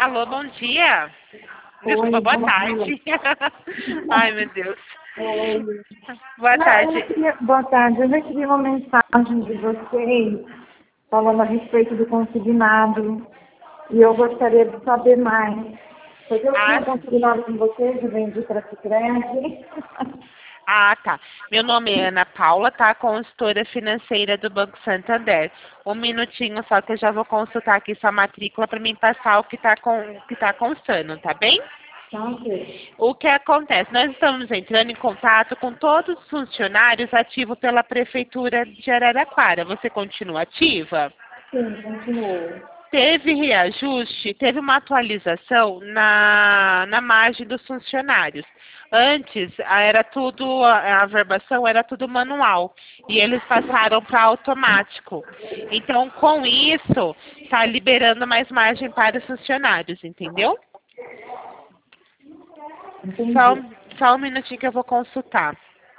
Alô, bom dia. Desculpa, Oi, boa bom tarde. Ai, meu Deus. Oi. Boa Não, eu não tarde. queria, boa tarde. Eu recebi uma mensagem de vocês falando a respeito do consignado e eu gostaria de saber mais. Porque eu tinha Ah, consignado com vocês e vendi para a Sicredi. tá. Meu nome é Ana Paula, tá? Consultora financeira do Banco Santander. Um minutinho só que eu já vou consultar aqui sua matrícula para mim passar o que tá constando, tá bem? Tá, ok. O que acontece? Nós estamos entrando em contato com todos os funcionários ativos pela Prefeitura de Araraquara. Você continua ativa? Sim, continuou. Teve reajuste, teve uma atualização na margem dos funcionários. Antes, era tudo, a averbação era tudo manual e eles passaram para automático. Então, com isso, está liberando mais margem para os funcionários, entendeu? Só, Entendi. só um minutinho que eu vou consultar.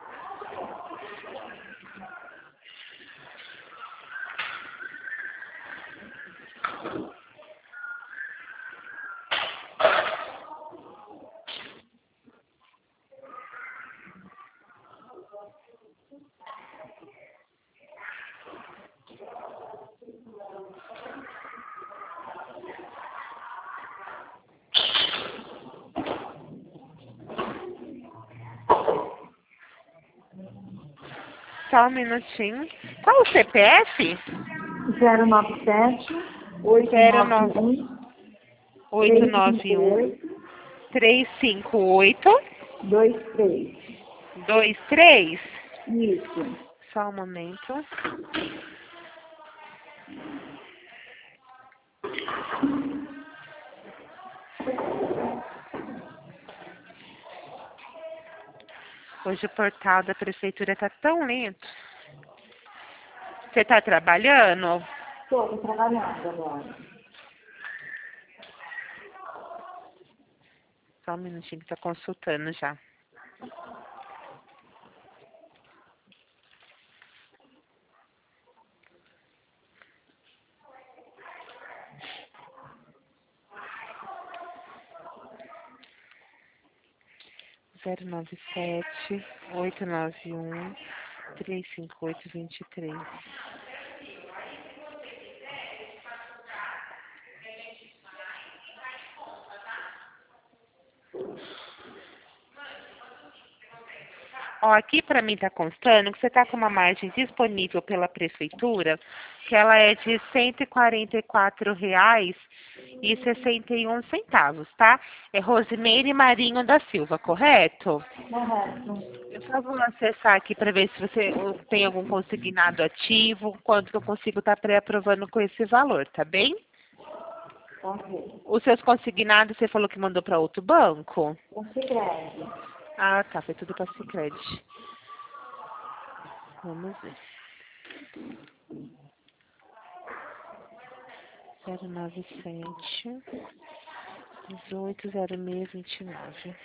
Só um minutinho. Qual o CPF? 097 09 891 891 358 358 23. 23. Isso. Só um momento. Hoje o portal da prefeitura está tão lento. Você está trabalhando? Estou trabalhando agora. Só um minutinho que está consultando já. Zero nove sete 891 358 23. Ó, aqui para mim está constando que você está com uma margem disponível pela prefeitura, que ela é de R$ 144,61, tá? É Rosimeire Marinho da Silva, correto? Correto. Eu só vou acessar aqui para ver se você tem algum consignado ativo, quanto que eu consigo estar pré-aprovando com esse valor, tá bem? Ok. Os seus consignados, você falou que mandou para outro banco? O Sicredi. Ah, tá, foi tudo para Sicredi. Vamos ver. 097 180629.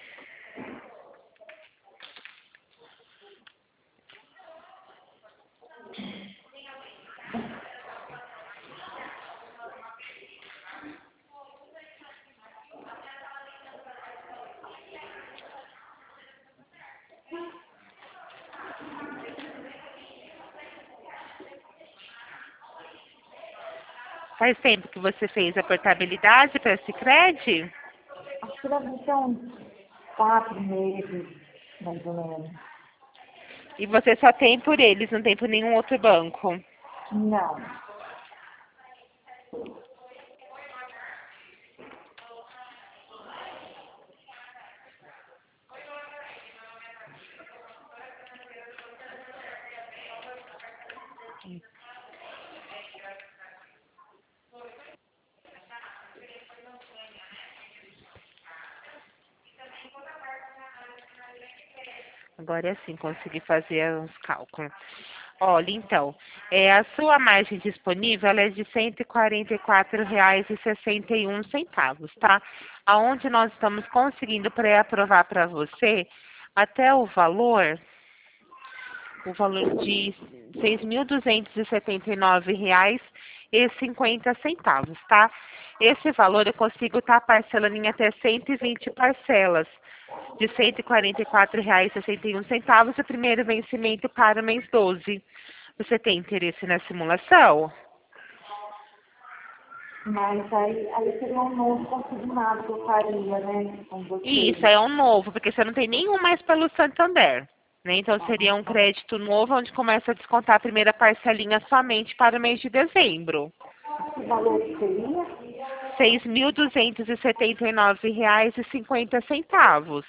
Faz tempo que você fez a portabilidade para Sicredi? Acho que deve ser uns 4 meses, mais ou menos. E você só tem por eles, não tem por nenhum outro banco? Não. Agora é assim, consegui fazer uns cálculos. Olha, então, a sua margem disponível ela é de R$ 144,61, tá? Aonde nós estamos conseguindo pré-aprovar para você até o valor de R$ 6.279 e 50 centavos, tá? Esse valor eu consigo estar parcelando em até 120 parcelas de R$ 144,61, o primeiro vencimento para o mês 12. Você tem interesse na simulação? Mas aí seria um novo consignado que eu faria, né? Com você. Isso, é um novo, porque você não tem nenhum mais pelo Santander. Né? Então seria um crédito novo, onde começa a descontar a primeira parcelinha somente para o mês de dezembro. Que valor que seria? R$ 6.279,50.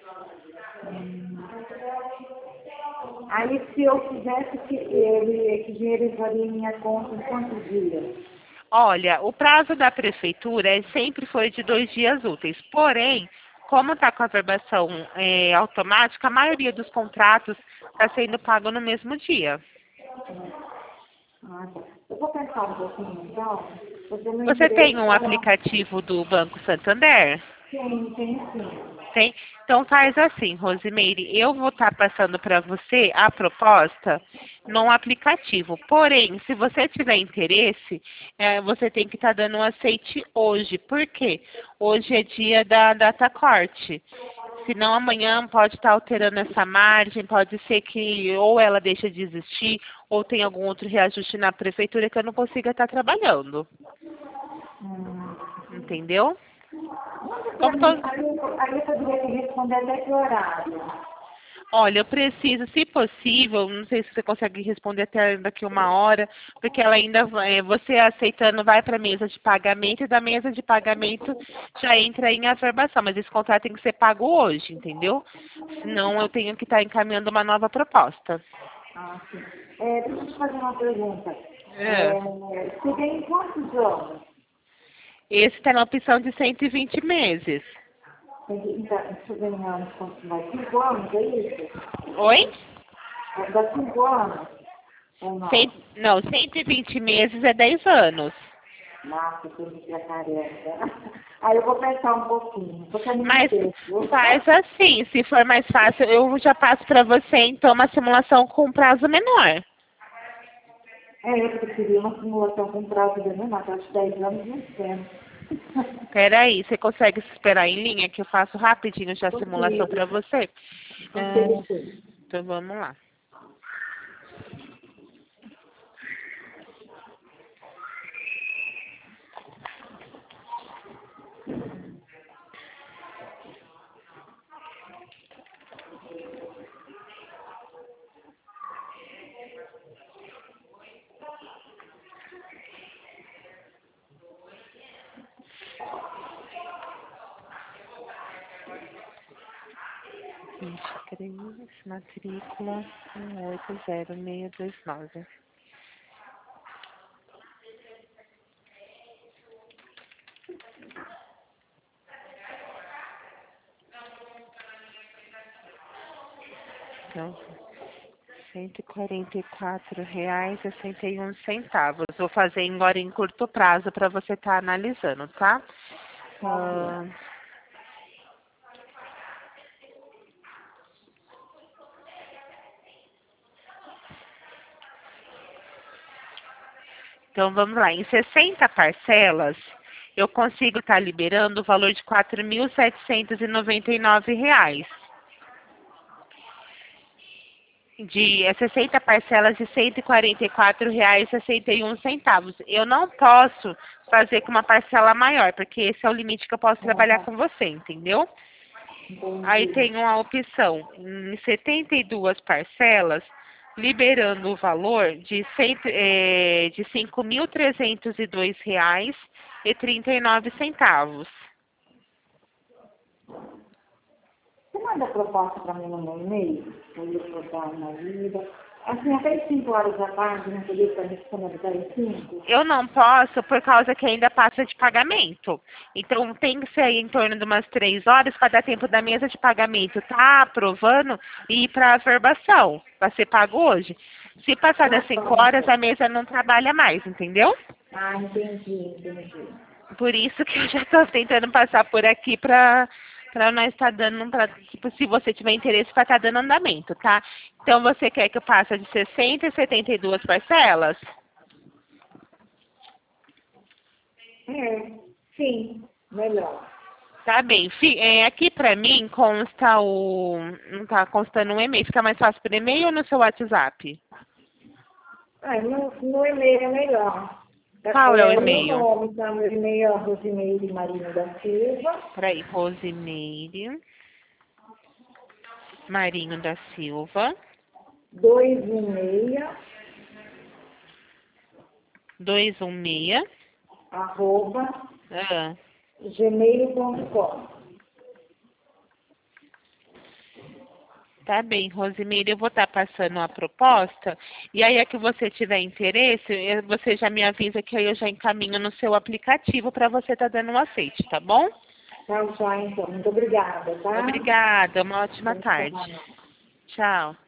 Aí se eu fizesse que dinheiro entraria em minha conta em quantos dias? Olha, o prazo da prefeitura sempre foi de 2 dias úteis. Porém, como está com a verbação automática, a maioria dos contratos está sendo pago no mesmo dia. Ah, tá. Eu vou pensar um pouquinho, então. Você tem um aplicativo do Banco Santander? Tem sim. Tem? Então faz assim, Rosimeire, eu vou estar passando para você a proposta no aplicativo. Porém, se você tiver interesse, você tem que estar dando um aceite hoje. Por quê? Hoje é dia da data corte. Senão amanhã pode estar alterando essa margem, pode ser que ou ela deixa de existir, ou tem algum outro reajuste na prefeitura que eu não consiga estar trabalhando. Entendeu? Aí eu poderia te responder até que horário? Olha, eu preciso, se possível, não sei se você consegue responder até daqui 1 hora, porque ela ainda você aceitando vai para a mesa de pagamento e da mesa de pagamento já entra em averbação, mas esse contrato tem que ser pago hoje, entendeu? Senão eu tenho que estar encaminhando uma nova proposta. Ah, sim. Deixa eu te fazer uma pergunta. É. Você tem quantos anos? Esse está na opção de 120 meses. Você tem anos, mais 5 anos, é isso? Oi? Dá 5 anos? Ou não? Não, 120 meses é 10 anos. Nossa, eu tô pra caramba. Aí eu vou pensar um pouquinho. Mas faz assim, se for mais fácil, eu já passo para você, então, uma simulação com prazo menor. Eu preferia uma simulação com prazo de menor, acho que 10 anos não tem. Peraí, você consegue se esperar em linha que eu faço rapidinho já a simulação para você? Então vamos lá. Matrícula 180629. Então, R$ 144,61. Vou fazer agora em curto prazo para você estar analisando, tá? Então, vamos lá. Em 60 parcelas, eu consigo estar liberando o valor de R$ 4.799. De 60 parcelas de R$ 144,61. Eu não posso fazer com uma parcela maior, porque esse é o limite que eu posso trabalhar com você, entendeu? Entendi. Aí tem uma opção em 72 parcelas, liberando o valor de R$ 5.302,39. Você manda a proposta para mim no meu e-mail? Para eu botar uma vida. Assim, até as 5 horas da tarde, não podia estar disponibilizar às 5? Eu não posso por causa que ainda passa de pagamento. Então tem que ser em torno de umas 3 horas para dar tempo da mesa de pagamento tá aprovando e ir para a averbação, para ser pago hoje. Se passar das 5 horas, a mesa não trabalha mais, entendeu? Ah, entendi. Por isso que eu já estou tentando passar por aqui para nós estar dando, tipo, se você tiver interesse, para estar dando andamento, tá? Então você quer que eu passe de 60 e 72 parcelas? Sim, melhor. Tá bem. Aqui pra mim consta o... Não tá constando um e-mail. Fica mais fácil por e-mail ou no seu WhatsApp? No e-mail é melhor. Qual é o Meu e-mail? nome, tá? Meu e-mail é Rosimeire Marinho da Silva. Peraí, Rosimeire Marinho da Silva 216 @, Ah, gmail.com. tá bem, Rosimeire, eu vou estar passando a proposta e aí é que você tiver interesse, você já me avisa que aí eu já encaminho no seu aplicativo para você estar dando um aceite, tá bom? Tá, então. Muito obrigada, tá? Obrigada, uma ótima tarde. Tchau. Tchau.